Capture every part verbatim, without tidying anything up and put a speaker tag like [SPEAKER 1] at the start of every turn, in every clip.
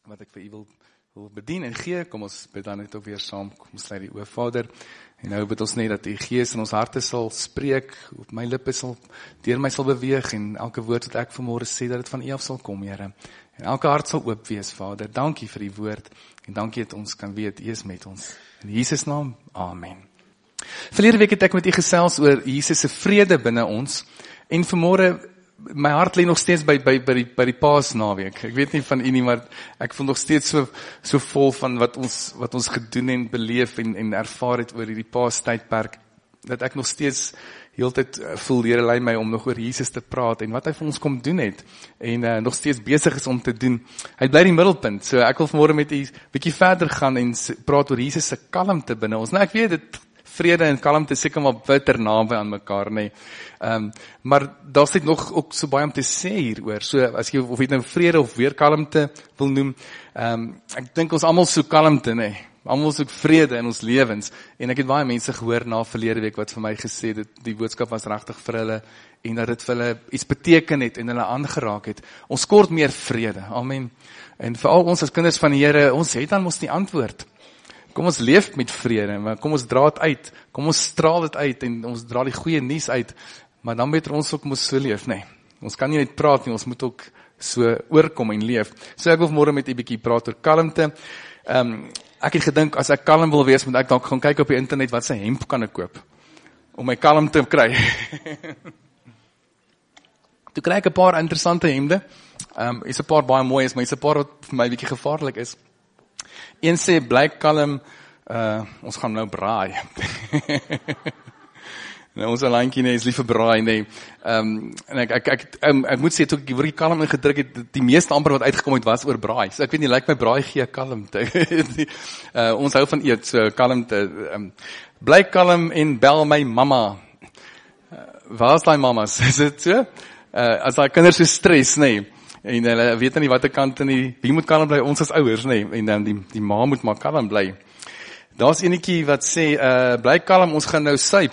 [SPEAKER 1] wat ek vir u wil, wil bedien en gee. Kom ons bid dan net ook weer saam. Kom ons sluit die oë, Vader. En nou bid ons net dat u Gees in ons harte sal spreek, op my lippe sal, deur my sal beweeg, en elke woord wat ek vanmôre sê, dat dit van u af sal kom, Here. En elke hart sal oop wees, Vader. Dankie vir die woord, en dankie dat ons kan weet, u is met ons. In Jesus naam, amen. Verlede week het ek met u gesels oor Jesus se vrede binne ons, en vanmôre, my hart lê nog steeds by, by, by die, by die Paasnaweek. Ek weet nie van u nie, maar ek voel nog steeds so, so vol van wat ons, wat ons gedoen en beleef en, en ervaar het oor die Paastydperk, dat ek nog steeds heeltyd voel, Here lei my om nog oor Jesus te praat en wat hy vir ons kom doen het, en uh, nog steeds besig is om te doen. Hy bly die middelpunt, so ek wil vanmôre met u bietjie verder gaan en praat oor Jesus se kalmte binne ons. Nou ek weet dit, vrede en kalmte is seker maar bitter naby aan mekaar, nee. Um, maar daar is nog ook so baie om te sê hieroor, so as jy of jy nou vrede of weer kalmte wil noem, um, ek dink ons almal soek kalmte, nee. Almal soek vrede in ons lewens, en ek het baie mense gehoor na verlede week wat vir my gesê het, die boodskap was regtig vir hulle, en dat dit vir hulle iets beteken het, en hulle aangeraak het. Ons kort meer vrede, amen. En veral ons as kinders van die Here, ons het dan mos die antwoord. Kom ons leef met vrede, maar kom ons dra het uit, kom ons straal het uit, en ons dra die goeie nuus uit, maar dan beter ons ook moet so leef, nee. Ons kan nie net praat nie, ons moet ook so oorkom en leef. So ek wil vanmôre met 'n bietjie praat oor kalmte. Um, ek het gedink, as ek kalm wil wees, moet ek dalk gaan kyk op die internet, wat se hemp kan ek koop, om my kalm te kry. Toe kry ek 'n paar interessante hemde, um, is 'n paar baie mooi is, maar is 'n paar wat vir my bietjie gevaarlik is. Een sê, bly kalm, uh, ons gaan nou braai. nou, ons landjie nee, is lief vir braai, nee. Um, en ek, ek, ek, um, ek moet sê, toe ek word kalm ingedruk het, die meeste amper wat uitgekom het, was oor braai. So ek weet nie, lyk my braai gee kalmte. uh, ons hou van eet, so kalmte. Um, bly kalm en bel my mamma. Uh, waar is die mamas? Is dit so? Uh, as die kinders so stres, nee. En hulle weet nie wat te kant nie, wie moet kalm bly, ons as ouers, nee, en dan die, die ma moet maar kalm bly. Daar's enetjie wat sê, uh, bly kalm, ons gaan nou suip.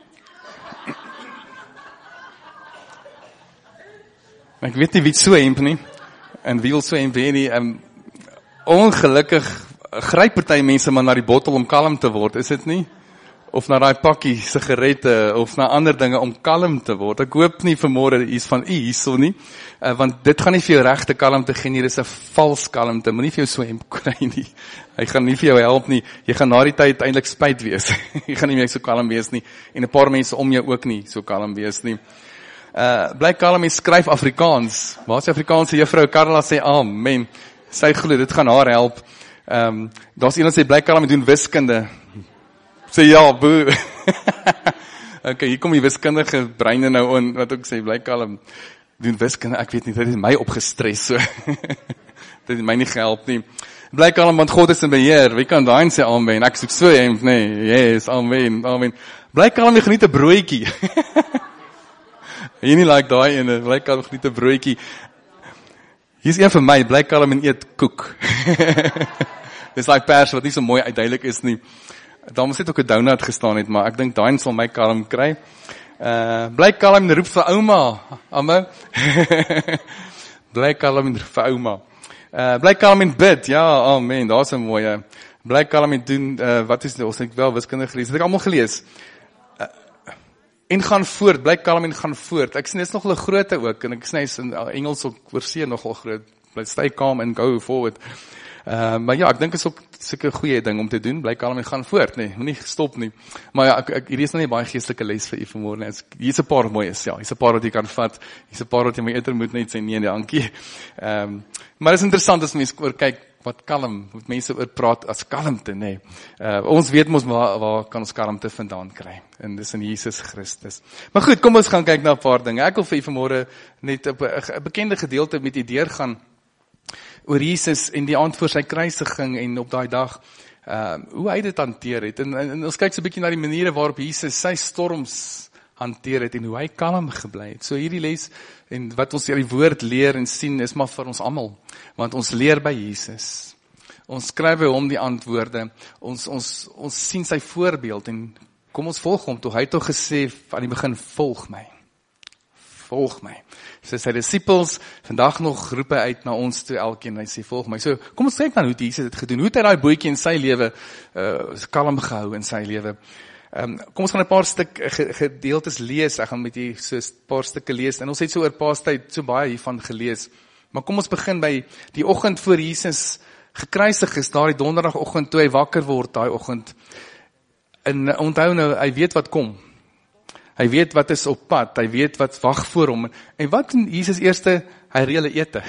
[SPEAKER 1] Ek weet nie wie so hemp nie, en wie wil so hemp hê nie, um, ongelukkig gryp party mense maar na die bottel om kalm te word, is dit nie? Of na daai pakkie sigarette, of na ander dinge om kalm te word. Ek hoop nie vanmôre iets van u hierso nie, uh, want dit gaan nie vir jou regte kalmte gee nie, dis 'n vals kalmte, moenie vir jou so hemp kry nie. Hy gaan nie vir jou help nie, jy gaan na die tyd eintlik spyt wees. jy gaan nie meer so kalm wees nie, en 'n paar mense om jou ook nie so kalm wees nie. Uh, bly kalm en skryf Afrikaans. Waar is die Afrikaanse juffrou Karla sê amen. Sy glo dit gaan haar help. Um, daar's iemand sê bly kalm en doen wiskunde. Sê ja, boe. Ok, hier kom die wiskundige breine nou in, wat ook sê, bly kalm, doen wiskunde, ek weet nie, dit het my opgestres, so. dit het my nie gehelp nie. Bly kalm, want God is in beheer, wie kan daarin sê, amen, ek soek so hemp, nee, yes, amen, amen. Bly kalm, jy geniet 'n broodjie. Jy nie like daai ene, bly kalm, geniet 'n broodjie. Hier is een vir my, bly kalm en eet koek. Dis daai pers wat nie so mooi uitduidelik is nie. Daar moes net ook 'n donut gestaan het, maar ek dink daai sal my kalm kry. Uh, bly kalm en roep vir ouma. Amme. bly kalm en roep vir ouma. Uh, bly kalm en bid. Ja, amen. Daar's 'n mooie. Bly kalm en doen, uh, wat is dit? Ons het wel wiskunde gelees. Het ek almal gelees. Uh, en gaan voort. Bly kalm en gaan voort. Ek sien dit is nog 'n grootte ook, en ek sê in Engels ook oorsee nogal groot. Bly stay calm and go forward. Uh, maar ja, ek dink is ook sulke 'n goeie ding om te doen, bly kalm en gaan voort, nee, moenie stop nie. Maar ja, ek, ek, hier is nou nie baie geestelike les vir u vanmôre nie. Hier is 'n paar mooies, ja, hier is 'n paar wat jy kan vat, hier is 'n paar wat jy my eerder moet net sê, nee, dankie. Um, maar dit is interessant as mense oor kyk, wat kalm, wat mense oor praat as kalmte, nee. Uh, ons weet mos waar, waar kan ons kalmte vandaan kry, en dis in Jesus Christus. Maar goed, kom ons gaan kyk na 'n paar dinge. Ek wil vir u vanmôre net 'n bekende gedeelte met u deurgaan, oor Jesus en die aand voor sy kruisiging en op daai dag, uh, hoe hy dit hanteer het. En, en, en ons kyk so 'n bietjie na die maniere waarop Jesus sy storms hanteer het en hoe hy kalm gebly het. So hierdie les en wat ons uit die woord leer en sien is maar vir ons almal, want ons leer by Jesus. Ons skryf by hom die antwoorde. Ons ons ons sien sy voorbeeld en kom ons volg hom toe. Hy het tog gesê aan die begin, volg my. volg my. So sy disciples, vandag nog roep hy uit na ons toe elkeen, hy sê, volg my. So, kom ons kyk dan hoe Jesus het gedoen, hoe het hy daai bootjie in sy lewe, uh, kalm gehou in sy lewe. Um, kom ons gaan 'n paar stuk gedeeltes lees, ek gaan met jy so 'n paar stukke lees, en ons het so oor Paastyd so baie hiervan gelees. Maar kom ons begin by die oggend voor Jesus gekruisig is, daardie donderdagoggend toe hy wakker word, daai oggend. En onthou nou, hy weet wat kom. Hy weet wat is op pad, hy weet wat wag voor hom. En wat doen Jesus eerste? Hy reël 'n ete.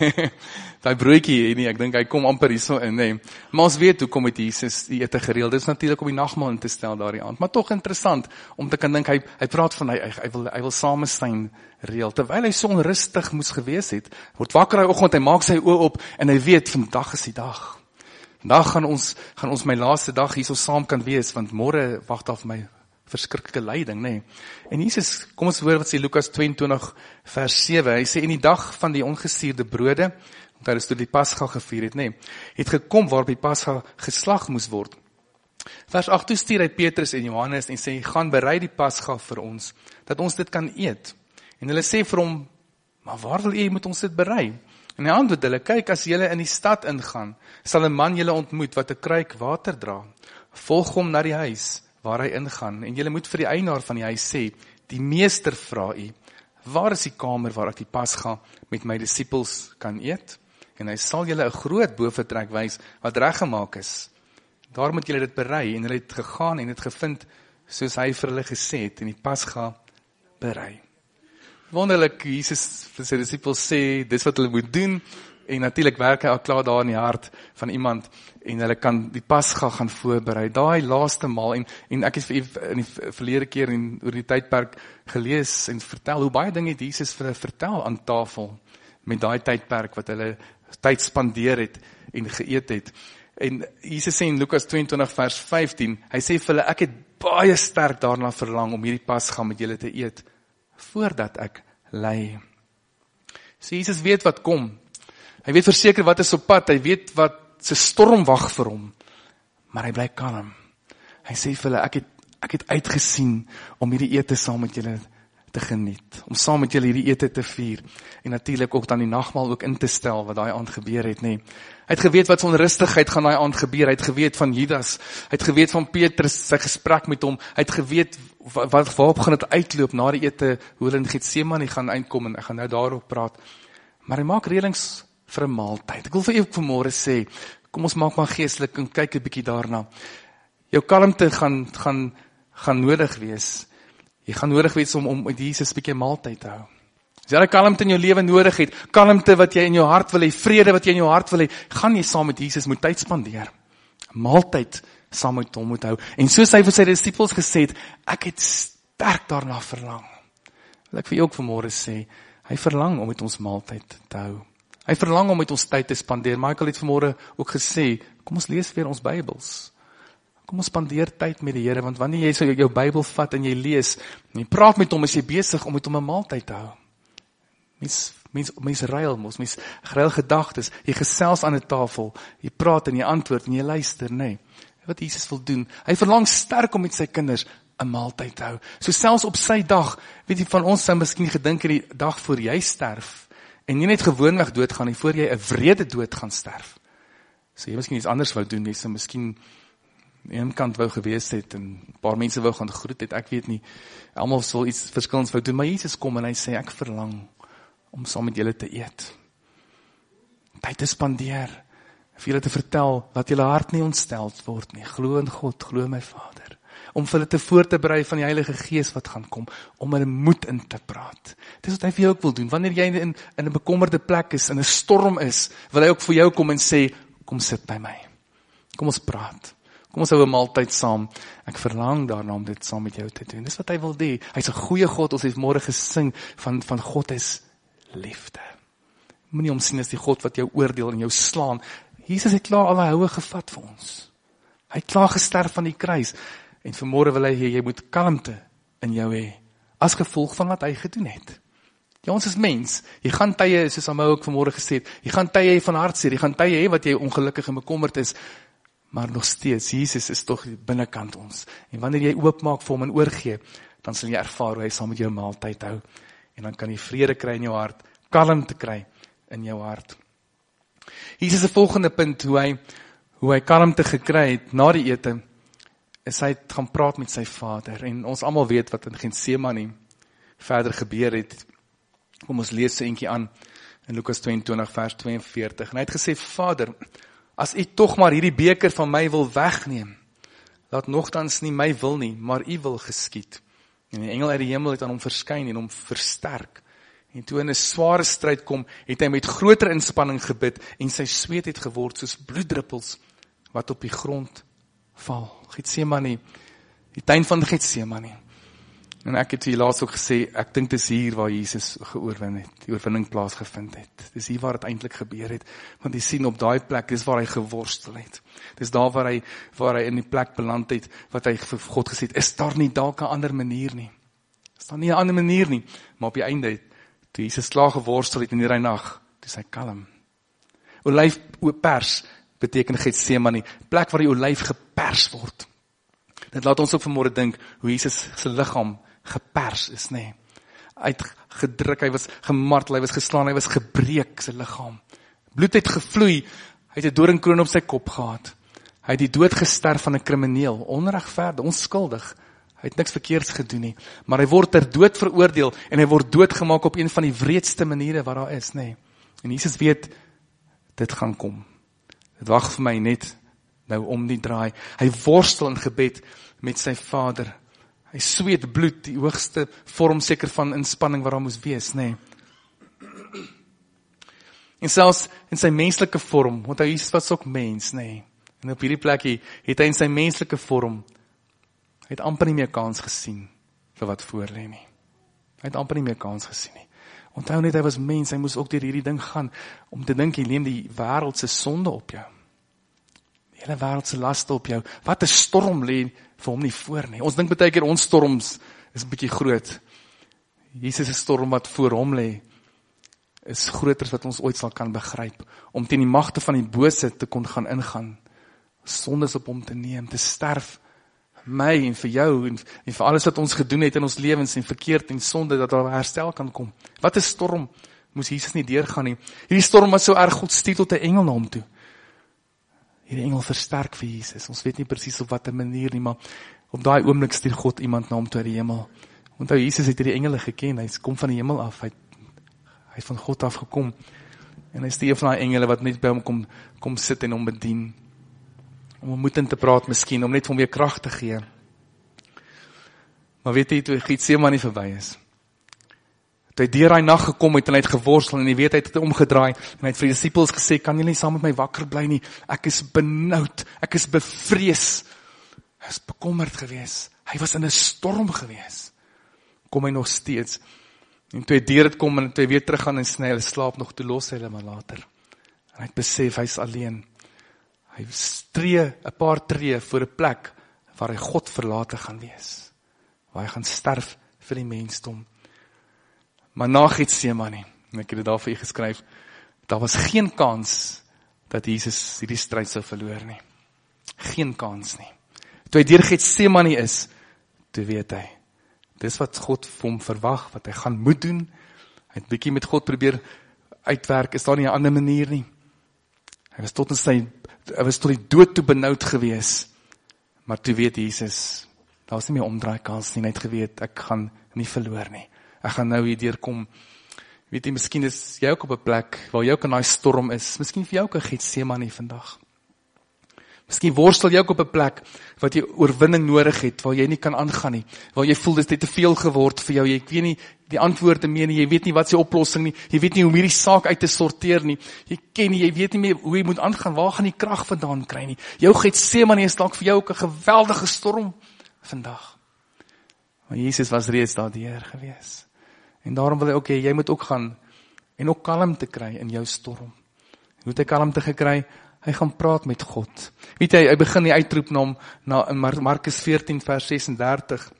[SPEAKER 1] Daai broodjie, nee, ek dink hy kom amper hierso in, nee. Maar ons weet hoe kom het Jesus die ete gereël. Dit is natuurlik om die nagmaal in te stel daardie aand. Maar tog interessant om te kan dink hy hy praat van hy hy, hy wil hy wil samestein reël. Terwyl hy so onrustig moes gewees het, word wakker hy oggend, hy maak sy oë op en hy weet vandag is die dag. Vandag gaan ons gaan ons my laaste dag hierso saam kan wees, want môre wag daar vir my verskriklike lyding, nee. En Jesus, kom ons hoor wat sê Lukas tweeëntwintig vers sewe, hy sê, in die dag van die ongesuurde brode, want hy is toe die Pasga gevier het, nee, het gekom waarop die Pasga geslag moes word. Vers agt, toe stuur hy Petrus en Johannes en sê, gaan berei die Pasga vir ons, dat ons dit kan eet. En hulle sê vir hom, maar waar wil jy moet ons dit berei? En hy antwoord hulle, kyk, as julle in die stad ingaan, sal 'n man julle ontmoet wat 'n kruik water dra. Volg hom na die huis waar hy ingaan, en julle moet vir die eienaar van die huis sê, die meester vra u, waar is die kamer waar ek die Pasga met my disippels kan eet? En hy sal julle 'n groot boefretrek wys wat reggemaak is. Daar moet julle dit berei, en hulle het gegaan en het gevind, soos hy vir hulle gesê het, en die Pasga berei. Wonderlik, Jesus vir sy disippels sê, dis wat hulle moet doen, en natuurlik werk hy al klaar daar in die hart van iemand, en hulle kan die Pasga gaan voorberei, daai laaste maal, en, en ek het vir u in die verlede keer en oor die tydperk gelees en vertel, hoe baie dinge het Jesus vir hulle vertel aan tafel, met daai tydperk wat hulle tyd spandeer het en geëet het. En Jesus sê in Lukas tweeëntwintig vers vyftien, hy sê vir hulle, ek het baie sterk daarna verlang om hierdie Pasga met julle te eet, voordat ek ly. So Jesus weet wat kom, hy weet verseker wat is op pad, hy weet wat se storm wag vir hom, maar hy bly kalm. Hy sê vir hulle, ek het, ek het uitgesien om hierdie ete saam met julle te geniet, om saam met julle hierdie ete te vier, en natuurlik ook dan die nagmaal ook in te stel, wat daai aand gebeur het, nee. Hy het geweet wat so onrustigheid gaan daai aand gebeur, hy het geweet van Judas, hy het geweet van Petrus, sy gesprek met hom, hy het geweet, wat, waarop gaan het uitloop, na die ete, hoe hulle in Getsemane gaan uitkom, en ek gaan nou daarop praat, maar hy maak reëlings vir 'n maaltyd. Ek wil vir u vanmôre sê, kom ons maak maar geestelik en kyk 'n bietjie daarna. Jou kalmte gaan gaan gaan nodig wees. Jy gaan nodig wees om om met Jesus 'n bietjie maaltyd te hou. As jy 'n kalmte in jou lewe nodig het, kalmte wat jy in jou hart wil hê, vrede wat jy in jou hart wil hê, gaan jy saam met Jesus moet tyd spandeer. Maaltyd saam met hom moet hou. En soos hy vir sy disippels gesê het, ek het sterk daarna verlang. Wil ek vir jou ook vanmôre sê, hy verlang om met ons maaltyd te hou. Hy verlang om met ons tyd te spandeer. Michael het vanmôre ook gesê, kom ons lees weer ons Bybels. Kom ons spandeer tyd met die Here, want wanneer jy so jou Bybel vat en jy lees, en jy praat met hom, is jy besig om met hom 'n maaltyd te hou. Mens, mens, mens ruil mos, mens ruil gedagtes, jy gesels aan 'n tafel, jy praat en jy antwoord en jy luister, nee. Wat Jesus wil doen, hy verlang sterk om met sy kinders 'n maaltyd te hou. So selfs op sy dag, weet jy, van ons sou miskien gedink het die dag voor jy sterf, en nie net gewoonweg doodgaan nie, voor jy 'n wrede dood gaan sterf. So jy miskien iets anders wou doen, jy sou miskien een kant wou gewees het, en 'n paar mense wou gaan groet het, ek weet nie, almal sal iets verskillends wou doen, maar Jesus kom en hy sê, ek verlang om saam met julle te eet. Tyd te spandeer, vir julle te vertel, dat julle hart nie ontsteld word nie, glo in God, glo my Vader, om vir hulle te voor te berei van die Heilige Gees wat gaan kom, om hulle moed in te praat. Dis wat hy vir jou ook wil doen, wanneer jy in, in 'n bekommerde plek is, in 'n storm is, wil hy ook vir jou kom en sê, kom sit by my, kom ons praat, kom ons hou 'n maaltyd saam, ek verlang daarna om dit saam met jou te doen, dis wat hy wil doen, hy's 'n goeie God, ons het môre gesing, van, van God is liefde, moenie hom sien as die God wat jou oordeel en jou slaan. Jesus het klaar alle houe gevat vir ons. Hy het klaar gesterf van die kruis. En vanmôre wil hy hê jy moet kalmte in jou hê, as gevolg van wat hy gedoen het. Ja, ons is mens. Jy gaan tye, soos Amou ook vanmôre gesê het, jy gaan tye hê van hartseer, jy gaan tye hê wat jy ongelukkig en bekommerd is, maar nog steeds, Jesus is tog binnekant ons. En wanneer jy oopmaak vir hom en oorgee, dan sal jy ervaar hoe hy saam met jou maaltyd hou. En dan kan jy vrede kry in jou hart, kalmte kry in jou hart. Hier is die volgende punt, hoe hy, hoe hy kalmte gekry het na die ete, is hy het gaan praat met sy vader. En ons almal weet wat in Getsemane verder gebeur het. Kom ons lees so eentjie aan in Lukas tweeëntwintig vers tweeënveertig. En hy het gesê, Vader, as u tog maar hierdie beker van my wil wegneem, laat nogtans nie my wil nie, maar u wil geskied. En die engel uit die hemel het aan hom verskyn en hom versterk. En toe in 'n sware stryd kom, het hy met groter inspanning gebid en sy sweet het geword soos bloeddruppels wat op die grond val. Getsemane, die tuin van Getsemane. En ek het hier laas ook gesê, ek dink dis hier waar Jesus geoorwin het, die oorwinning plaasgevind het. Dis hier waar het eintlik gebeur het, want jy sien op daai plek, dis waar hy geworstel het. Dis daar waar hy, waar hy in die plek beland het, wat hy vir God gesê het, is daar nie dalk 'n ander manier nie? Is daar nie 'n ander manier nie? Maar op die einde, toe Jesus klaar geworstel het in die nag, toe sy kalm. Olyfpers beteken Getsemane, plek waar die olyf gepers word. Dit laat ons ook vanmôre dink, hoe Jesus sy liggaam gepers is, nê. Nee. Uitgedruk, hy was gemartel, hy was geslaan, hy was gebreek, sy liggaam. Bloed het gevloei, hy het 'n doringkroon op sy kop gehad. Hy het die dood gesterf van 'n krimineel, onregverdig, onskuldig. Hy het niks verkeerds gedoen nie, maar hy word ter dood veroordeel, en hy word doodgemaak op een van die wreedste maniere wat daar is, nê. Nee. En Jesus weet, dit gaan kom. Dit wag vir my net nou om die draai. Hy worstel in gebed met sy Vader. Hy sweet bloed, die hoogste vorm seker van inspanning wat daar moes wees, nê. Nee. En selfs in sy menslike vorm, want hy was ook mens, nê. Nee. En op hierdie plekkie het hy in sy menslike vorm, hy het amper nie meer kans gesien vir wat voorlê nie. Hy het amper nie meer kans gesien nie. Onthou net, hy was mens, hy moes ook deur hierdie ding gaan, om te dink, hy neem die wêreld se sonde op jou. Die hele wêreld se laste op jou. Wat 'n storm lê vir hom nie voor nie. Ons dink baie keer ons storms is 'n bietjie groot. Jesus se storm wat voor hom lê, is groter as wat ons ooit sal kan begryp. Om teen die magte van die bose te kon gaan ingaan. Sondes op hom te neem, te sterf. My en vir jou en, en vir alles wat ons gedoen het in ons lewens en verkeerd en sonde, dat daar herstel kan kom. Wat 'n storm moes Jesus nie deurgaan nie. Hierdie storm was so erg, God stuur tot 'n engel na hom toe. Hierdie engel versterk vir Jesus. Ons weet nie presies op watter manier nie, maar op daai oomblik stuur God iemand na hom toe uit die hemel. Onthou, Jesus het hierdie engele geken. Hy kom van die hemel af. Hy, hy het van God af gekom. En hy stuur van daai engele wat net by hom kom, kom sit en hom bedien. Om hom moed in te praat miskien, om net vir hom weer krag te gee. Maar weet jy, toe Getsemane nie verby is. Toe hy deur daai nag gekom het en hy het geworstel en hy weet hy het omgedraai en hy het vir die disippels gesê, kan julle nie saam met my wakker bly nie? Ek is benoud, ek is bevrees. Hy is bekommerd gewees. Hy was in 'n storm gewees. Kom hy nog steeds. En toe hy deur dit kom en toe hy weer terug gaan en sny, hy slaap nog, toe los hy hulle maar later. En hy het besef, hy is alleen. Hy stree, 'n paar tree voor 'n plek waar hy God verlate gaan wees. Waar hy gaan sterf vir die mensdom. Maar na Getsemane, en ek het dit daar vir u geskryf, daar was geen kans dat Jesus hierdie stryd sou verloor nie. Geen kans nie. Toe hy deur Getsemane is, toe weet hy, dis wat God vir hom verwag, wat hy gaan moet doen. Hy het bietjie met God probeer uitwerk, is daar nie 'n ander manier nie. Hy was tot in sy, hy was tot die dood toe benoud gewees, maar toe weet Jesus, daar was nie meer omdraai kans nie, hy het geweet, ek gaan nie verloor nie. Ek gaan nou hier deurkom. Weet jy, miskien is jy ook op 'n plek waar jy ook in daai storm is. Miskien vir jou ook 'n Getsemane vandag. Miskien worstel jy ook op 'n plek wat jy oorwinning nodig het, waar jy nie kan aangaan nie. Waar jy voel dit het te veel geword vir jou. Jy weet nie die antwoorde meer nie. Jy weet nie wat se oplossing nie. Jy weet nie hoe om hierdie saak uit te sorteer nie. Jy ken nie, jy weet nie meer hoe jy moet aangaan. Waar gaan jy krag vandaan kry nie? Jou Getsemane is dalk vir jou ook 'n geweldige storm vandag. Maar Jesus was reeds daardeur gewees. En daarom wil hy ook hê, jy moet ook gaan en ook kalmte kry in jou storm. Hoe het hy kalmte gekry? Hy gaan praat met God. Weet jy, hy begin die uitroep na hom, na in Markus veertien vers sesendertig.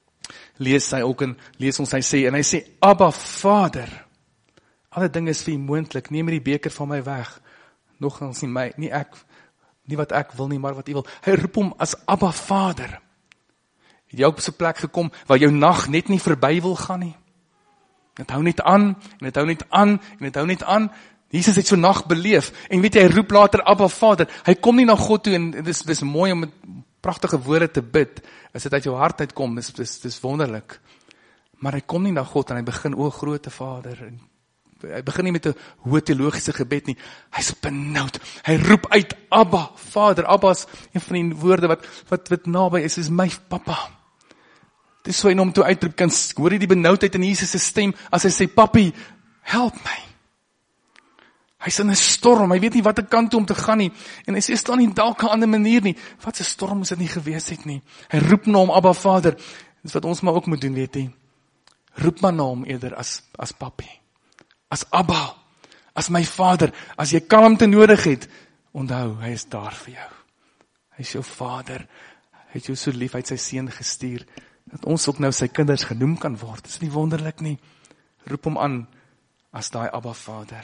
[SPEAKER 1] Lees hy ook en lees ons hy sê, en hy sê, Abba Vader, alle dinge is vir u moontlik, neem hierdie beker van my weg. Nogals nie my, nie ek, nie wat ek wil nie, maar wat u wil. Hy roep hom as Abba Vader. Het jy ook op so 'n plek gekom, waar jou nag net nie verby wil gaan nie? Dit hou net aan, en dit hou net aan, en dit hou net aan. Jesus het so nag beleef, en weet jy, hy roep later, Abba Vader, hy kom nie na God toe, en dis, dis mooi om met pragtige woorde te bid, as dit uit jou hart uitkom, dis, dis, dis wonderlik, maar hy kom nie na God, en hy begin, o grote Vader, en hy begin nie met 'n hoë teologiese gebed nie, hy is benoud, hy roep uit, Abba Vader, Abba is een van die woorde wat, wat, wat naby is, is my papa. Dit is so en om toe uitroep, kan, hoor jy die benoudheid in Jesus' stem, as hy sê, papi, help my. Hy is in 'n storm, hy weet nie wat 'n kant toe om te gaan nie, en hy sê, is daar nie dalk 'n ander manier nie, wat 'n storm moes dit nie gewees het nie, hy roep na hom, Abba Vader, dis wat ons maar ook moet doen, weet jy, roep maar na hom eerder as, as papi, as Abba, as my Vader, as jy kalmte nodig het, onthou, hy is daar vir jou, hy is jou Vader, hy het jou so lief, hy het sy seun gestuur, dat ons ook nou sy kinders genoem kan word, dis nie wonderlik nie, roep hom aan, as daai Abba Vader.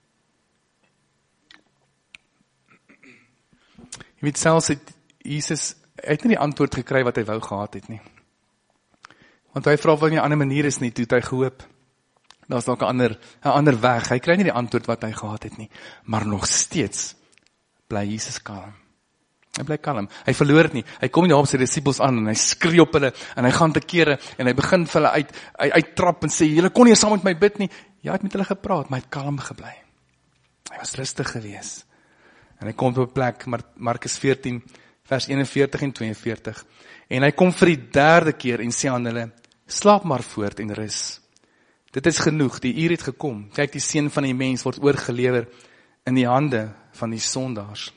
[SPEAKER 1] Jy weet, selfs het Jesus, hy het nie die antwoord gekry wat hy wou gehad het nie. Want hy vra wat nie 'n ander manier is nie, toe het hy gehoop. Daar's dalk 'n ander, 'n ander weg. Hy kry nie die antwoord wat hy gehad het nie. Maar nog steeds bly Jesus kalm. Hy bly kalm. Hy verloor het nie. Hy kom nie daar op sy disippels aan en hy skree op hulle en hy gaan te kere en hy begin vir hulle uit, uit uittrap en sê, julle kon nie saam met my bid nie. Ja, hy het met hulle gepraat, maar hy het kalm gebly. Hy was rustig gewees. En hy kom op 'n plek, Markus veertien, vers eenenveertig en tweeënveertig. En hy kom vir die derde keer en sê aan hulle, slaap maar voort en rus. Dit is genoeg, die uur het gekom. Kyk, die seun van die mens word oorgelewer in die hande van die sondaars.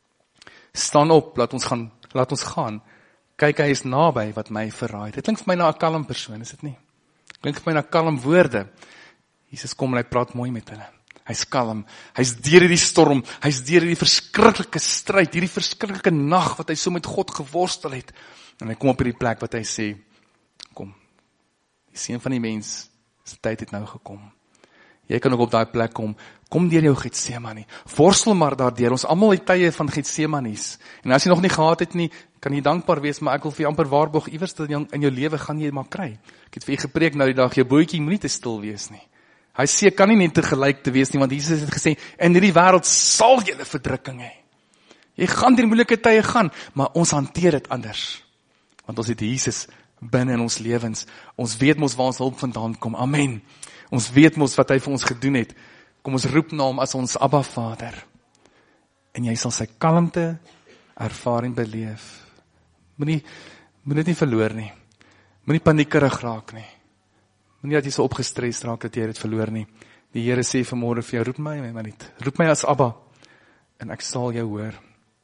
[SPEAKER 1] Staan op, laat ons gaan, laat ons gaan. Kyk, hy is naby wat my verraai. Dit klink vir my na 'n kalm persoon, is dit nie? Klink vir my na kalm woorde. Jesus kom en hy praat mooi met hulle. Hy's kalm, hy's deur hierdie storm, hy's deur hierdie verskriklike stryd, hierdie verskriklike nag wat hy so met God geworstel het. En hy kom op hierdie plek wat hy sê, kom, die seun van die mens, sy tyd het nou gekom. Jy kan ook op daai plek kom, kom deur jou Getsemane, worstel maar daardeur, ons almal het tye van Getsemanes, en as jy nog nie gehad het nie, kan jy dankbaar wees, maar ek wil vir jy amper waarborg, iewers in jou, in jou lewe gaan jy maar kry. Ek het vir jy gepreek nou die dag, jou bootjie moet nie te stil wees nie. Hy sê, kan nie net tegelyk te wees nie, want Jesus het gesê, in hierdie wêreld sal jy 'n verdrukking hê. Jy gaan deur moeilike tye gaan, maar ons hanteer dit anders. Want ons het Jesus binne in ons lewens. Ons weet mos waar ons hulp vandaan kom. Amen. Ons weet mos wat hy vir ons gedoen het. Kom ons roep na hom as ons Abba Vader. En jy sal sy kalmte ervaar en beleef. Moenie moet dit nie verloor nie. Moenie paniekerig raak nie. Moenie dat jy so opgestres raak dat jy dit verloor nie. Die Here sê vanmôre vir jou, roep my, maar niet. Roep my as Abba, en ek sal jou hoor.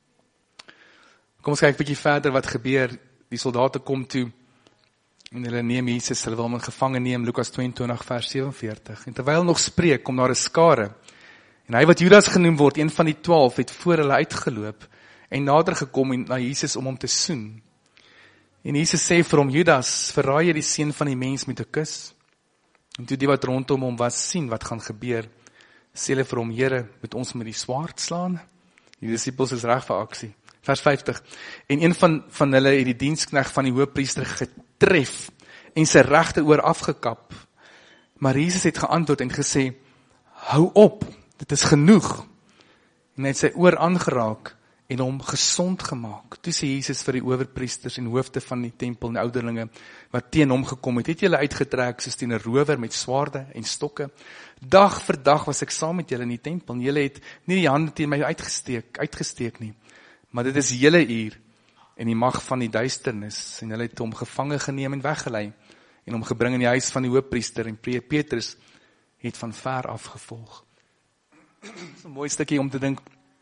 [SPEAKER 1] Kom ons kyk 'n bietjie verder wat gebeur. Die soldate kom toe, en hulle neem Jesus, hulle wil hom in gevange neem, Lukas tweeëntwintig vers sewenveertig. En terwyl nog spreek, kom daar 'n skare. En hy wat Judas genoem word, een van die twaalf, het voor hulle uitgeloop, en nader gekom en na Jesus om hom te soen. En Jesus sê vir hom, Judas, verraai jy die seun van die mens met 'n kus? En toe die wat rondom hom was sien wat gaan gebeur, sê hulle vir hom, Here, moet ons met die swaard slaan? Die disippels is reg vir aksie. Vers vyftig. En een van, van hulle het die diensknegt van die hoëpriester getref en sy regteroor afgekap. Maar Jesus het geantwoord en gesê, hou op, dit is genoeg. En hy het sy oor aangeraak en hom gesond gemaak. Toe sê Jesus vir die owerpriesters en hoofde van die tempel en die ouderlinge wat teen hom gekom het, het julle uitgetrek soos teen 'n rower met swaarde en stokke. Dag vir dag was ek saam met julle in die tempel en julle het nie die hande teen my uitgesteek, uitgesteek nie. Maar dit is julle uur en die mag van die duisternis en hulle het hom gevange geneem en weggelei en hom gebring in die huis van die hoofpriester en Petrus het van ver af gevolg. Dit is 'n mooi stukkie om te dink.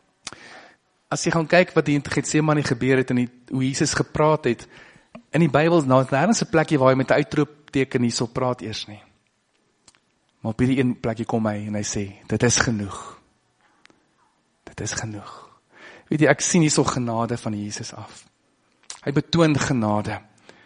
[SPEAKER 1] As jy gaan kyk wat die in Getsemane gebeur het en die, hoe Jesus gepraat het, in die Bybel is nou nêrens 'n plekkie waar hy met 'n uitroepteken hierso praat eers nie. Maar op hierdie een plekkie kom hy en hy sê, dit is genoeg. Dit is genoeg. Weet jy, ek sien hierso genade van Jesus af. Hy betoon genade.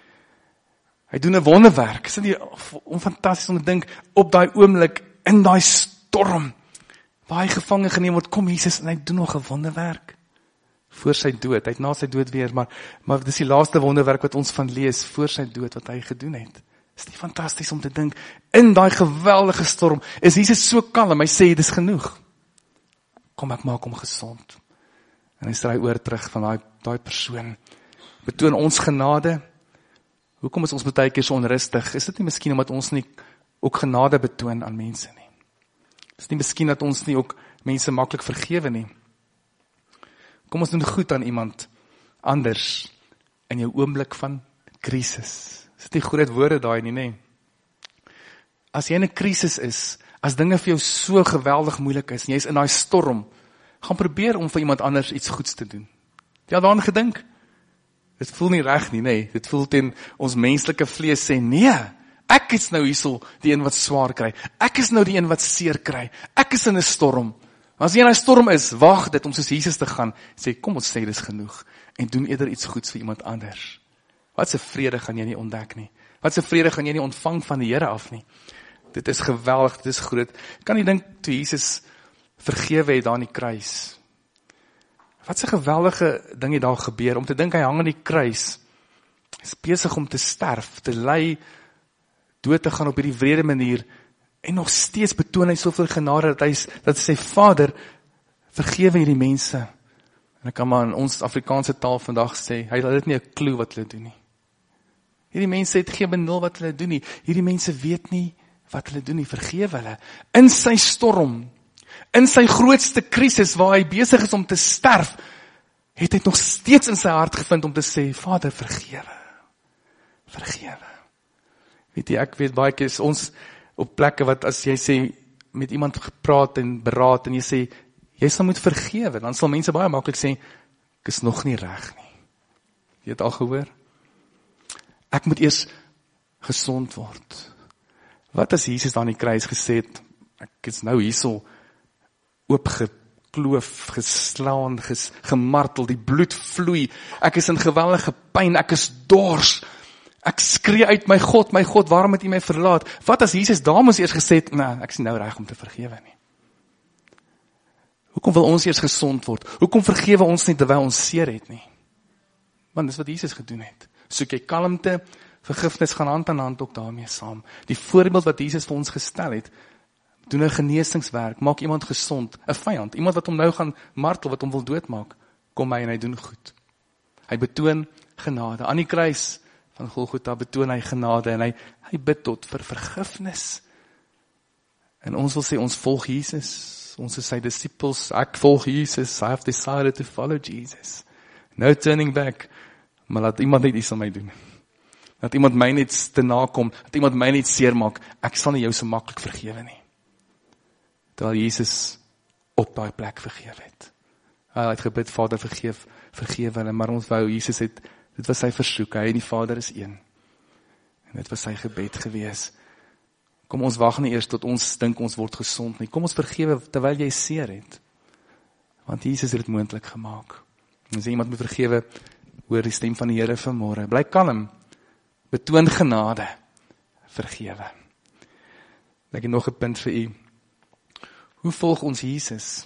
[SPEAKER 1] Hy doen 'n wonderwerk. Is dit nie onfantasties om te dink op daai oomblik in daai storm waar hy gevange geneem word, kom Jesus en hy doen nog 'n wonderwerk. Voor sy dood, hy het na sy dood weer, maar, maar dis die laaste wonderwerk wat ons van lees, voor sy dood wat hy gedoen het. Is nie fantasties om te dink, in daai geweldige storm, is Jesus so kalm, hy sê, dis genoeg. Kom, ek maak hom gesond. En hy stry oor terug van daai, daai persoon. Betoon ons genade. Hoekom is ons baie keer so onrustig? Is dit nie miskien omdat ons nie ook genade betoon aan mense nie? Is dit nie miskien dat ons nie ook mense maklik vergewe nie? Kom ons doen goed aan iemand anders in jou oomblik van krisis. Is dit nie groot woorde daai nie, nee? As jy in 'n krisis is, as dinge vir jou so geweldig moeilik is, en jy is in daai storm, gaan probeer om vir iemand anders iets goeds te doen. Ja, daaraan gedink. Dit voel nie reg nie, nee. Dit voel teen ons menslike vlees sê, nee, ek is nou hierso die een wat swaar kry. Ek is nou die een wat seer kry. Ek is in 'n storm. As jy in 'n storm is, wag dit om soos Jesus te gaan, sê, kom ons sê dis genoeg, en doen eerder iets goeds vir iemand anders. Wat 'n vrede gaan jy nie ontdek nie. Wat 'n vrede gaan jy nie ontvang van die Here af nie. Dit is geweldig, dit is groot. Kan jy dink, toe Jesus vergewe het daar aan die kruis, wat 'n geweldige ding het daar gebeur, om te dink hy hang aan die kruis, is besig om te sterf, te ly, dood te gaan op hierdie wrede manier, en nog steeds betoon hy soveel genade, dat hy, dat hy sê, Vader, vergewe hierdie mense. En ek kan maar in ons Afrikaanse taal vandag sê, hy het nie 'n klou wat hulle doen nie. Hierdie mense het geen benul wat hulle doen nie, hierdie mense weet nie wat hulle doen nie, vergewe hulle. In sy storm, in sy grootste krisis, waar hy besig is om te sterf, het hy nog steeds in sy hart gevind om te sê, Vader, vergewe. Vergewe. Weet jy, ek weet baie keer is ons op plekke wat as jy sê, met iemand gepraat en beraad, en jy sê, jy sal moet vergewe, dan sal mense baie maklik sê, ek is nog nie reg nie. Jy het al gehoor? Ek moet eers gesond word. Wat as Jesus daar aan die kruis gesê het, ek is nou hierso oopgekloof, geslaan, ges, gemartel, die bloed vloei, ek is in geweldige pyn, ek is dors, ek skree uit, my God, my God, waarom het U my verlaat? Wat as Jesus daar moes eers gesê het, nee, ek is nou reg om te vergewe nie. Hoekom wil ons eers gesond word? Hoekom vergewe ons nie terwyl ons seer het nie? Want dis wat Jesus gedoen het. Soek jy kalmte, vergifnis gaan hand aan hand ook daarmee saam. Die voorbeeld wat Jesus vir ons gestel het, doen 'n genesingswerk, maak iemand gesond, 'n vyand, iemand wat hom nou gaan martel, wat hom wil doodmaak, kom hy en hy doen goed. Hy betoon genade. Aan die kruis van Golgotha betoon hy genade, en hy, hy bid tot vir vergifnis. En ons wil sê, ons volg Jesus, ons is sy disciples, ek volg Jesus, I have decided to follow Jesus. No turning back, maar laat iemand net iets aan my doen. Dat iemand my net te nakom, dat iemand my net seer maak, ek sal nie jou so maklik vergewe nie. Terwyl Jesus op daai plek vergewe het. Hy het gebid, Vader, vergeef, vergewe hulle, maar ons wou, Jesus het, dit was sy versoek, hy en die Vader is een. En dit was sy gebed gewees. Kom ons wag nie eers tot ons dink ons word gesond nie. Kom ons vergewe terwyl jy seer het. Want Jesus het dit moontlik gemaak. En as iemand moet vergewe, hoor die stem van die Here vanmôre. Bly kalm. Betoon genade. Vergewe. Ek het nog 'n punt vir u. Hoe volg ons Jesus?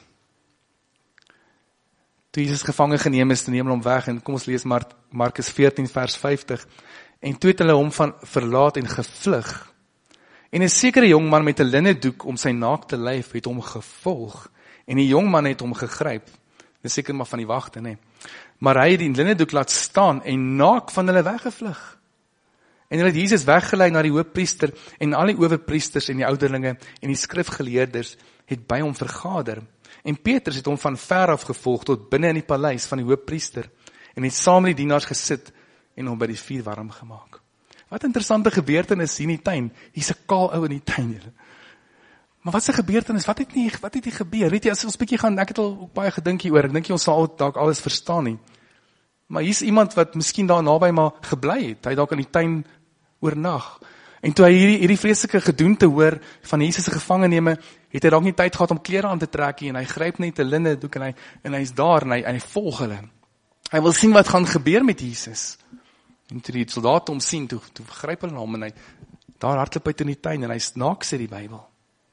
[SPEAKER 1] Toe Jesus gevange geneem is, neem hulle hom weg, en kom ons lees Markus veertien vers vyftig. En toe het hulle hom van verlaat en gevlug. En 'n sekere jong man met 'n linne doek om sy naakte lyf het hom gevolg, en die jong man het hom gegryp. Dis seker maar van die wagte, nee. Maar hy het die linne doek laat staan en naak van hulle weggevlug. En hulle het Jesus weggelei na die hoofpriester, en al die owerpriesters en die ouderlinge en die skrifgeleerders het by hom vergader. En Petrus het hom van ver af gevolg tot binne in die paleis van die hoofpriester, en het saam met die dienaars gesit en hom by die vuur warm gemaak. Wat interessante gebeurtenis hier in die tuin. Hier's 'n kaal ou in die tuin, julle. Maar wat 'n gebeurtenis, wat het nie, wat het nie gebeur? Weet jy, as ons bietjie gaan, ek het al ook baie gedink hieroor, ek dink jy ons sal dalk alles verstaan nie. Maar hier's iemand wat miskien daar naby maar gebly het. Hy dalk in die tuin oornag. En toe hy hierdie, hierdie vreeslike gedoente hoor van Jesus se gevangeneme, het hy dalk nie tyd gehad om klere aan te trek nie, en hy gryp net 'n linne doek en hy en hy's daar en hy en hy volg hulle. Hy wil sien wat gaan gebeur met Jesus. En toe die soldate hom sien, toe, toe gryp hulle hom en hy daar hardloop uit in die tuin en hy's naak, sê die Bybel.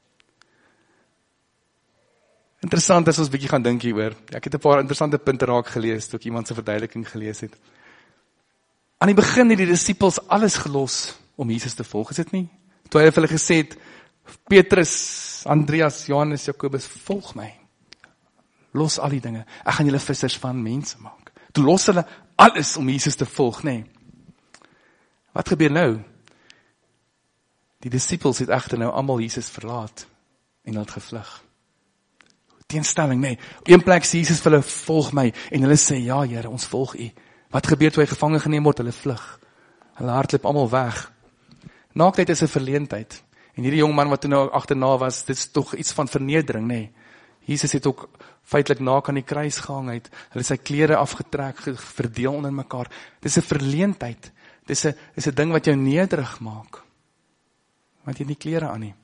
[SPEAKER 1] Interessant as ons 'n bietjie gaan dink hieroor. Ek het 'n paar interessante punte raak gelees toe ek iemand se verduideliking gelees het. Aan die begin het die disippels alles gelos om Jesus te volg, is dit nie? Toe hy vir hulle gesê het, Petrus, Andreas, Johannes, Jakobus, volg my. Los al die dinge. Ek gaan julle vissers van mense maak. Toe los hulle alles om Jesus te volg, nee. Wat gebeur nou? Die disippels het egter nou almal Jesus verlaat en hulle het gevlug. Teenstelling, nee. Op een plek sê Jesus vir hulle, volg my, en hulle sê, ja Here, ons volg u. Wat gebeur toe hy gevange geneem word? Hulle vlug. Hulle hardloop almal weg. Naaktheid is 'n verleentheid. En hierdie jong man wat toe nou agterna was, dit is tog iets van vernedering, nee. Jesus het ook feitelik naak aan die kruis gehang, uit. Hulle sy klere afgetrek, verdeel onder mekaar. Dit is 'n verleentheid. Dit is 'n is 'n ding wat jou nederig maak. Want jy het nie klere aan nie.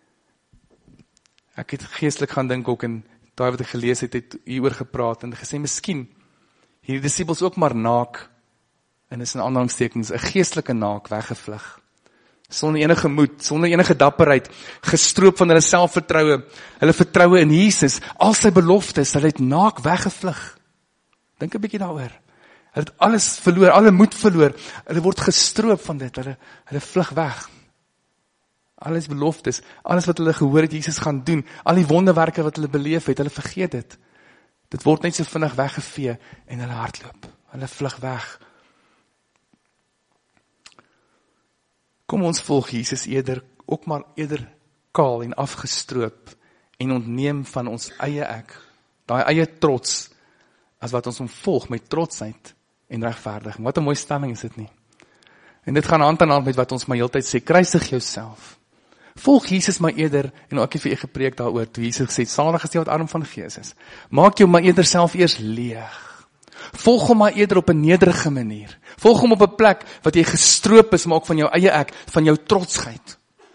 [SPEAKER 1] Ek het geestelik gaan dink ook, en daai wat ek gelees het, het hieroor gepraat, en gesê, miskien, hierdie disippels ook maar naak, en is in aanhalingstekens, 'n geestelike naak weggevlug. Sonder enige moed, sonder enige dapperheid, gestroop van hulle selfvertroue, hulle vertroue in Jesus, al sy beloftes, hulle het naak weggevlug. Dink 'n bietjie daaroor. Hulle het alles verloor, alle moed verloor, hulle word gestroop van dit, hulle, hulle vlug weg. Alles beloftes, alles wat hulle gehoor het Jesus gaan doen, al die wonderwerke wat hulle beleef het, hulle vergeet dit. Dit word net so vinnig weggevee, en hulle hardloop, hulle vlug weg. Kom ons volg Jesus eerder, ook maar eerder kaal en afgestroop, en ontneem van ons eie ek, daai eie trots, as wat ons hom volg met trotsheid en regverdiging. Wat 'n mooi stelling is dit nie? En dit gaan hand aan hand met wat ons maar heeltyd sê, kruisig jouself. Volg Jesus maar eerder, en ek het vir u gepreek daaroor, toe Jesus gesê, salig is die wat arm van gees is. Maak jou maar eerder self eers leeg. Volg hom maar eerder op 'n nederige manier. Volg hom op 'n plek wat jy gestroop is, maar ook van jou eie ek, van jou trotsheid.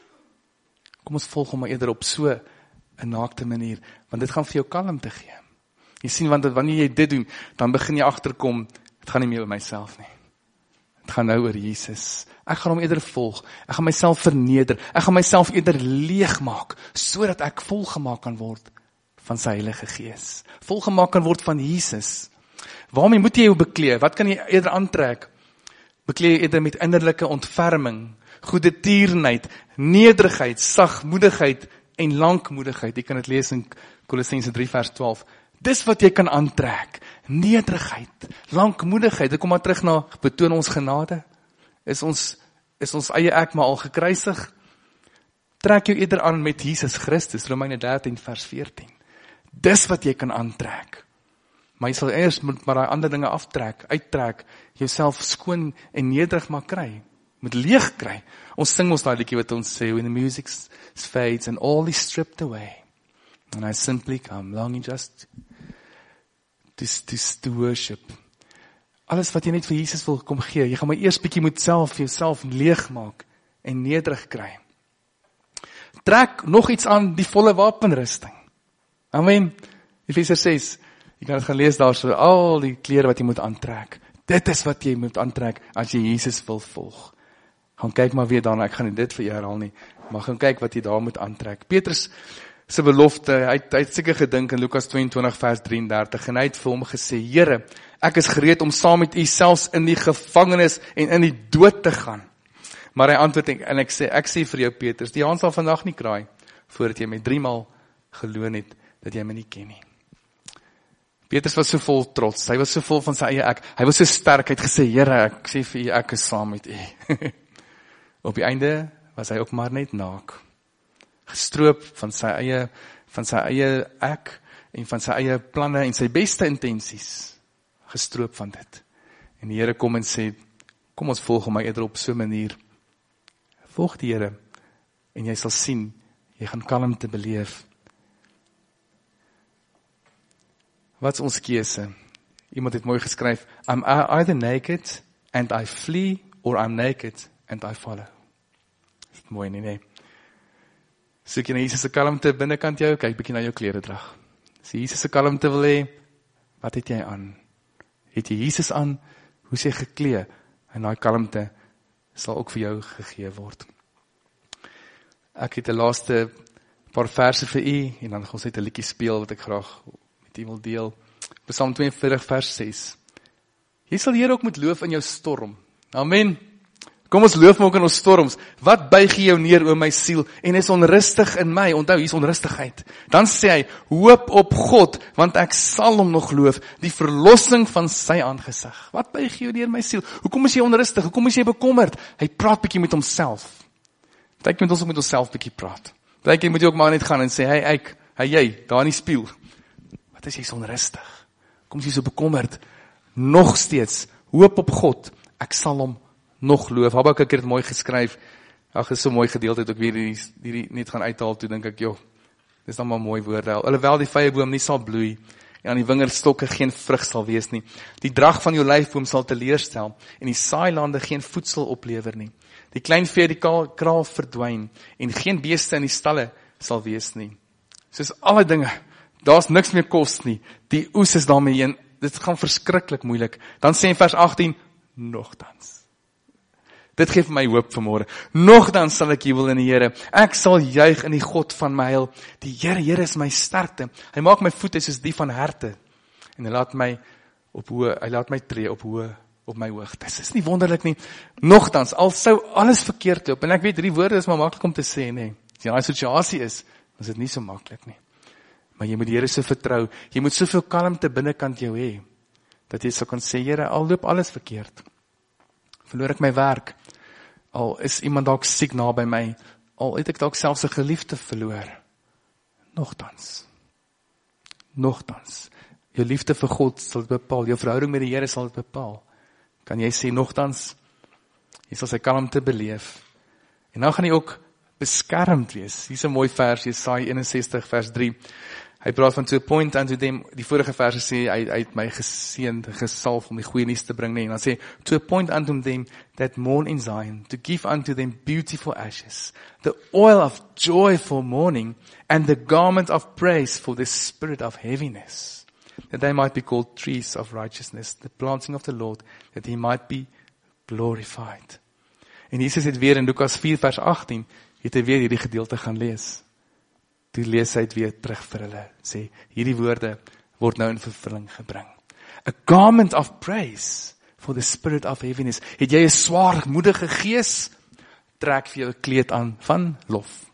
[SPEAKER 1] Kom ons volg hom maar eerder op so 'n naakte manier, want dit gaan vir jou kalmte gee. Jy sien, want wanneer jy dit doen, dan begin jy agterkom, dit gaan nie meer oor myself nie. Dit gaan nou oor Jesus. Ek gaan hom eerder volg. Ek gaan myself verneder. Ek gaan myself eerder leeg maak, sodat ek volgemaak kan word van sy Heilige Gees. Volgemaak kan word van Jesus. Waarmee moet jy jou beklee? Wat kan jy eerder aantrek? Beklee jy eerder met innerlike ontferming, goedertierenheid, nederigheid, sagmoedigheid en lankmoedigheid. Jy kan dit lees in Kolossense drie vers twaalf. Dis wat jy kan aantrek. Nederigheid, lankmoedigheid. Ek kom maar terug na, betoon ons genade. Is ons, is ons eie ek maar al gekruisig? Trek jou eerder aan met Jesus Christus, Romeine dertien vers veertien. Dis wat jy kan aantrek. Maar jy sal eers moet maar die ander dinge aftrek, uittrek, jouself skoon en nederig maar kry. Moet leeg kry. Ons sing ons daai liedjie wat ons sê, when the music fades and all is stripped away. And I simply come, longing just to, to, to worship. Alles wat jy net vir Jesus wil kom gee, jy gaan maar eers bietjie moet self jouself leeg maak en nederig kry. Trek nog iets aan, die volle wapenrusting. Amen. Efesiërs ses, jy kan het gaan lees daar so, al die klere wat jy moet aantrek. Dit is wat jy moet aantrek as jy Jesus wil volg. Gaan kyk maar weer daarna, ek gaan nie dit vir jou herhaal nie, maar gaan kyk wat jy daar moet aantrek. Petrus se belofte, hy het, hy het seker gedink in Lukas tweeëntwintig vers drieëndertig, en hy het vir hom gesê, Here, ek is gereed om saam met u selfs in die gevangenis en in die dood te gaan. Maar hy antwoord, en ek sê, ek sê vir jou Petrus, die haan sal vandag nie kraai, voordat jy my driemaal geloon het, dat jy my nie ken nie. Petrus was so vol trots, hy was so vol van sy eie ek, hy was so sterk, hy het gesê, Here, ek sê vir u, ek is saam met u. Op die einde was hy ook maar net naak, gestroop van sy eie, van sy eie ek, en van sy eie planne, en sy beste intensies, gestroop van dit. En die Here kom en sê, kom ons volg hom maar eerder op so 'n manier, volg die Here, en jy sal sien, jy gaan kalmte beleef. Wat is ons keuse? Iemand het mooi geskryf, I'm either naked and I flee, or I'm naked and I follow. Is dit mooi nie, nee? Soek jy na Jesus se kalmte binnekant jou, kyk bietjie na jou kleredrag. As jy Jesus se kalmte wil hê, wat het jy aan? Het jy Jesus aan, hoe is jy geklee? En daai kalmte sal ook vir jou gegee word. Ek het die laaste paar verse vir u, en dan gaan ons net 'n liedjie speel wat ek graag met u wil deel. Psalm tweeënveertig vers ses. Jy sal die Here ook moet loof in jou storm. Amen. Kom ons loof maak in ons storms. Wat buig jou neer, o my siel, en is onrustig in my? Onthou, hier is onrustigheid. Dan sê hy, hoop op God, want ek sal hom nog loof, die verlossing van sy aangesig. Wat buig jou neer, my siel? Hoekom is jy onrustig? Hoekom is jy bekommerd? Hy praat bietjie met homself. Kyk met ons ook met onsself bietjie praat. Kyk, jy moet jy ook maar net gaan en sê, hey ek, hey jy, daar in die spieël. Wat is jy so onrustig? Kom jy so bekommerd? Nog steeds, hoop op God, ek sal hom nog loof. Habakuk het dit mooi geskryf. Ag, is so mooi gedeelte, ek weer hierdie, hierdie net gaan uithaal, toe dink ek, joh, dis dan maar mooi woorde. Alhoewel die vyeboom nie sal bloei, en aan die wingerdstokke geen vrug sal wees nie. Die drag van jou lyfboom sal teleurstel, en die saailande geen voedsel oplewer nie. Die klein vee die kraal verdwyn, en geen beeste in die stalle sal wees nie. Soos alle dinge, daar's niks meer kos nie. Die oes is daarmee heen. Dit gaan verskriklik moeilik. Dan sê in vers agttien, nogtans. Dit geef my hoop vanmôre. Nogtans sal ek jubel in die Here. Ek sal juig in die God van my heil. Die Here, Here is my sterkte. Hy maak my voete soos die van herte. En hy laat my op hoë, hy laat my tree op hoë, op my hoogtes. Dis nie wonderlik nie. Nogtans, al sou alles verkeerd loop, en ek weet, drie woorde is maar maklik om te sê, nee. As jy in daai situasie is, is dit nie so maklik nie. Maar jy moet die Here so vertrou. Jy moet soveel kalmte binnekant jou hê, dat jy sal kan sê, Here, al loop alles verkeerd. Verloor ek my werk, al is iemand dalk siek na by my, al het ek dalk selfs 'n geliefde verloor. Nogtans. Nogtans. Jou liefde vir God sal dit bepaal. Jou verhouding met die Here sal dit bepaal. Kan jy sê nogtans? Jy sal sy kalmte beleef. En dan gaan jy ook beskermd wees. Hier is 'n mooi vers, Jesaja eenensestig vers drie. Hy praat van to a point unto them, die vorige verse sê, hy, hy het my geseënd, gesalf om die goeie nuus te bring, nee, en dan sê, to a point unto them that mourn in Zion, to give unto them beautiful ashes, the oil of joy for mourning, and the garment of praise for the spirit of heaviness, that they might be called trees of righteousness, the planting of the Lord, that he might be glorified. En Jesus het weer in Lukas vier vers agttien, het hy weer hierdie gedeelte gaan lees. Toe lees hy het weer terug vir hulle, sê, hierdie woorde word nou in vervulling gebring. A garment of praise for the spirit of heaviness. Het jy 'n swaarmoedige gees? Trek vir jou 'n kleed aan van lof.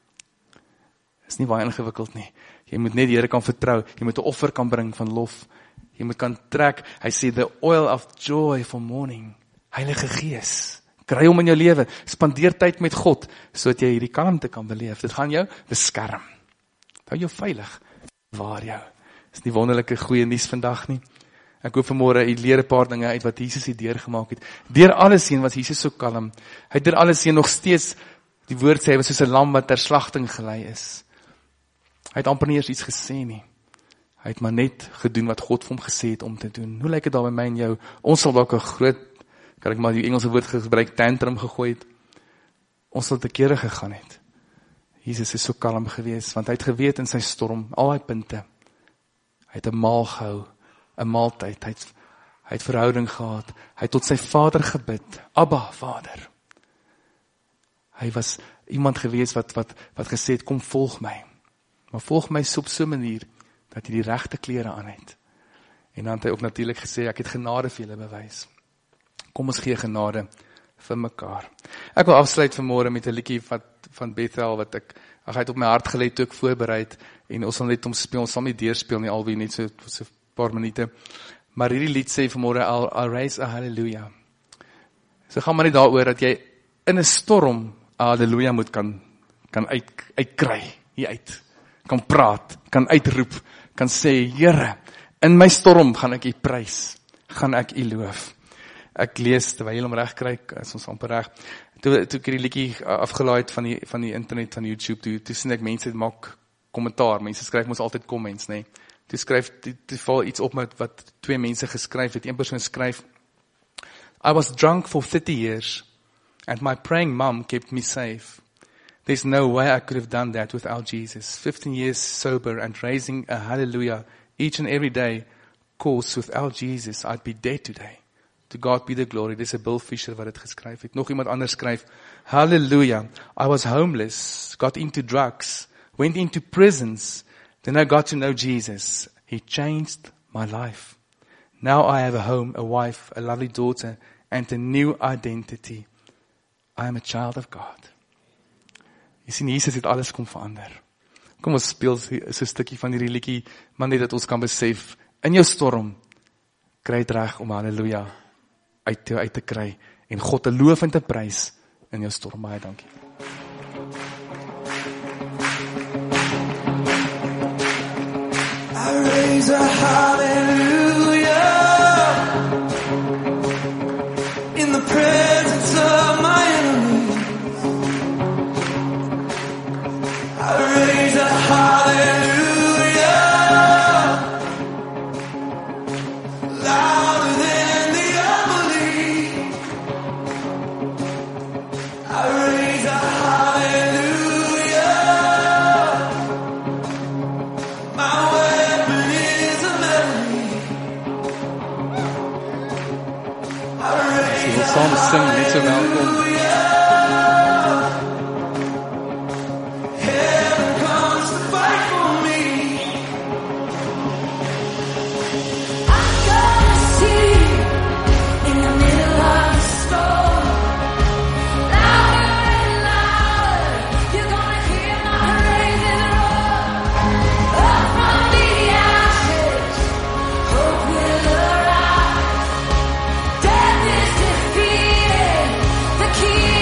[SPEAKER 1] Is nie baie ingewikkeld nie. Jy moet net die Here kan vertrou. Jy moet 'n offer kan bring van lof. Jy moet kan trek. Hy sê the oil of joy for mourning. Heilige Gees. Kry hom in jou lewe. Spandeer tyd met God sodat jy hierdie kalmte kan beleef. Dit gaan jou beskerm. Hou jou veilig. Waar jou. Is nie wonderlike goeie nuus vandag nie. Ek hoop vanmôre jy leer 'n paar dinge uit wat Jesus hier deurgemaak het. Deur alles heen was Jesus so kalm. Hy het deur alles heen nog steeds die woord sê hy was soos 'n lam wat ter slagting gelei is. Hy het amper nie eens iets gesê nie. Hy het maar net gedoen wat God vir hom gesê het om te doen. Hoe lyk dit daar by my en jou? Ons sal dalk 'n groot, kan ek maar die Engelse woord gebruik, tantrum gegooi het. Ons sal te kere gegaan het. Jesus is so kalm gewees, want hy het geweet in sy storm, al die punte. Hy het 'n maal gehou, 'n maaltyd, hy het, hy het verhouding gehad, hy het tot sy Vader gebid, Abba, Vader. Hy was iemand gewees wat, wat, wat gesê het, kom volg my. Maar volg my so op so 'n manier, dat hy die regte klere aan het. En dan het hy ook natuurlik gesê, ek het genade vir julle bewys. Kom ons gee genade vir mekaar. Ek wil afsluit vanmôre met 'n liedjie wat, van Bethel, wat ek, ag, hy het op my hart gelê toe ek voorbereid, en ons sal net om speel, ons sal nie deurspeel nie, alweer net so, so paar minute. Maar hierdie lied sê vanmôre, I'll, I'll raise a hallelujah. So gaan maar net daaroor, dat jy in 'n storm, a hallelujah moet kan, kan uit, uitkry, hier uit, kan praat, kan uitroep, kan sê, Here, in my storm gaan ek U prys, gaan ek U loof. Ek lees, terwyl jy hom reg kry, is ons amper reg, toe, toe ek die liedjie afgelaai het van die, van die internet, van YouTube, toe, toe sien ek mense maak kommentaar, mense skryf mos altyd comments, nee. Toe skryf, toe, toe val iets op met wat twee mense geskryf het, een persoon skryf, I was drunk for thirty years, and my praying mum kept me safe. There's no way I could have done that without Jesus. fifteen years sober and raising a hallelujah each and every day, cause without Jesus, I'd be dead today. To God be the glory. Dis 'n Bill Fisher wat dit geskryf het. Nog iemand anders skryf, Hallelujah, I was homeless, got into drugs, went into prisons, then I got to know Jesus. He changed my life. Now I have a home, a wife, a lovely daughter, and a new identity. I am a child of God. Jy sien, Jesus het alles kom verander. Kom ons speel so 'n stukkie van hierdie liedjie, maar net dat ons kan besef, in jou storm, kry dit reg om halleluja uit te, uit te kry, en God te loof en te prys in jou storm. Baie dankie.
[SPEAKER 2] I raise a hallelujah in the presence of my enemies. I raise a hallelujah louder than the unbelief. I raise a hallelujah. My weapon is a melody. I
[SPEAKER 1] As jy
[SPEAKER 2] raise
[SPEAKER 1] wil
[SPEAKER 2] a
[SPEAKER 1] saam sing, net so welkom.
[SPEAKER 2] Heaven comes to fight for me.
[SPEAKER 3] I'm gonna see in the middle of the storm, louder and louder. You're gonna hear my praises roar. Up from the ashes, hope will arise. Death is defeated, the King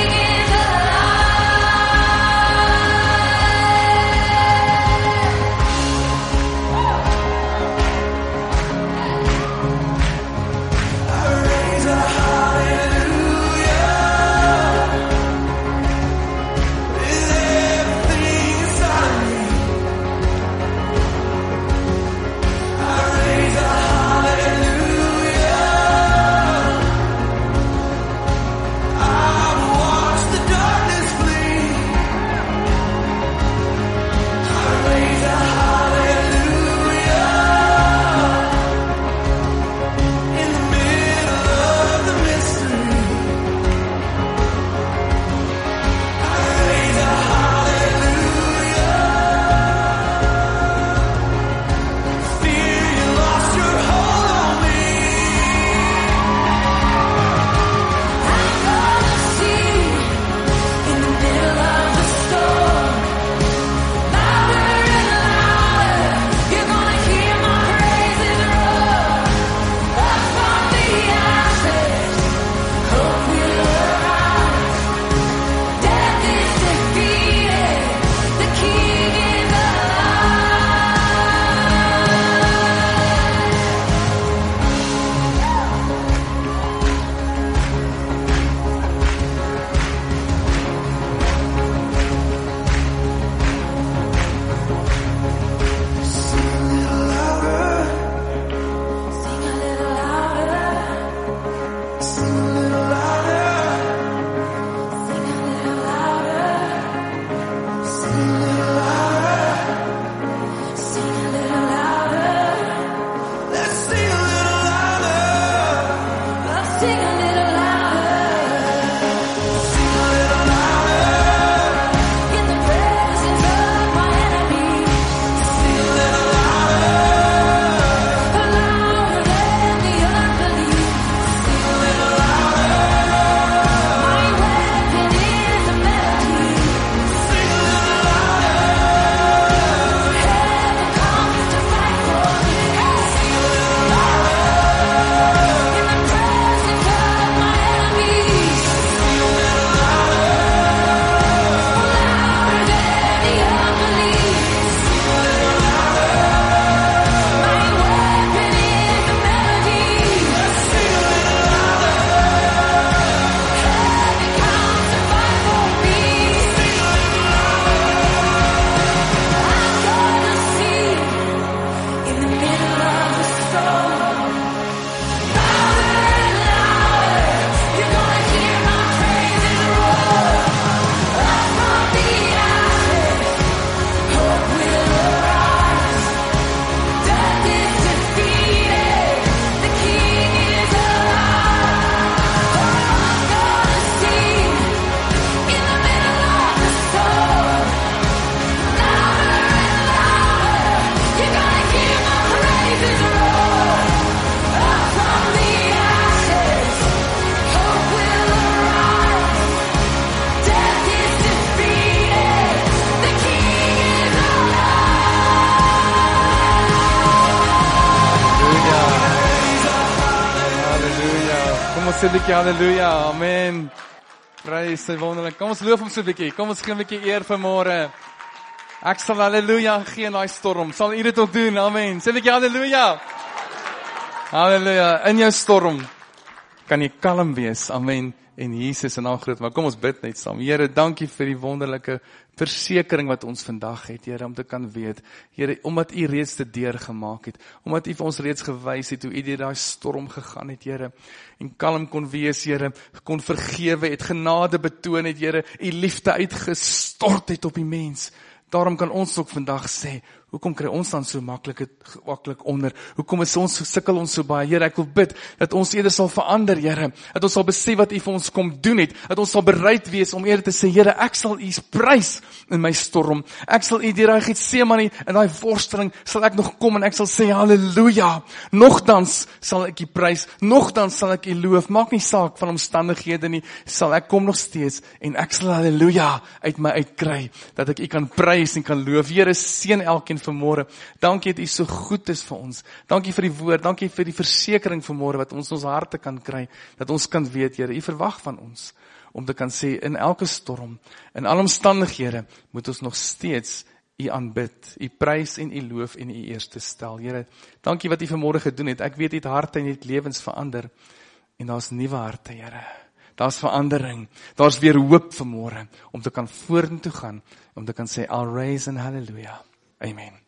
[SPEAKER 1] ons sê 'n bietjie haleluja, amen. Prys sy wonderlik. Kom ons loof hom so 'n bietjie. Kom ons gee 'n bietjie eer vanmôre. Ek sal haleluja gee in daai storm. Sal u dit ook doen? Amen. Sê 'n bietjie haleluja. Halleluja, in jou storm kan jy kalm wees, amen, en Jesus in naam groot, maar kom ons bid net saam. Here, dankie vir die wonderlike versekering wat ons vandag het, Here, om te kan weet, Here, omdat u reeds dit deurgemaak het, omdat u vir ons reeds gewys het, hoe u deur daai storm gegaan het, Here, en kalm kon wees, Here, kon vergewe het, genade betoon het, Here, u liefde uitgestort het op die mens. Daarom kan ons ook vandag sê, hoekom kry ons dan so maklik maklik onder? Hoekom is ons sukkel ons so baie? Here, ek wil bid dat ons eerder sal verander, Here. Dat ons sal besef wat u vir ons kom doen het. Dat ons sal bereid wees om eerder te sê, Here, ek sal u prys in my storm. Ek sal u deur daai Getsemane in daai worsteling sal ek nog kom en ek sal sê haleluja. Nogtans sal ek u prys. Nogtans sal ek u loof. Maak nie saak van omstandighede nie. Sal ek kom nog steeds en ek sal haleluja uit my uitkry dat ek u kan prys en kan loof. Here, seën elkeen vanmôre. Dankie dat u so goed is vir ons. Dankie vir die woord, dankie vir die versekering vanmôre wat ons ons harte kan kry, dat ons kan weet, Here, u verwag van ons, om te kan sê, in elke storm, in alle omstandighede, moet ons nog steeds u aanbid, u prys en u loof en u eerste stel. Here, dankie wat u vanmôre gedoen het. Ek weet u het harte en u het lewens verander, en daar's nuwe harte, Here. Daar's verandering, daar's weer hoop vanmôre, om te kan vorentoe gaan, om te kan sê, I'll raise and hallelujah. Amen.